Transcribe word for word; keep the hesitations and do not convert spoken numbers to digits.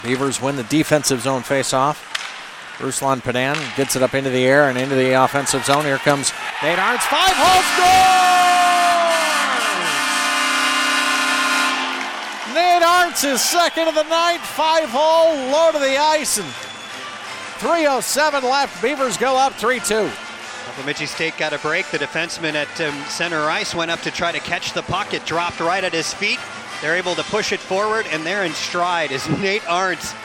Beavers win the defensive zone faceoff. Ruslan Padan gets it up into the air and into the offensive zone. Here comes Nate Arntz. Five-hole score! Nate Arntz is second of the night. Five-hole, low to the ice, and three oh seven left. Beavers go up three two. Bemidji State got a break. The defenseman at um, center ice went up to try to catch the puck. It dropped right at his feet. They're able to push it forward, and they're in stride as Nate Arntz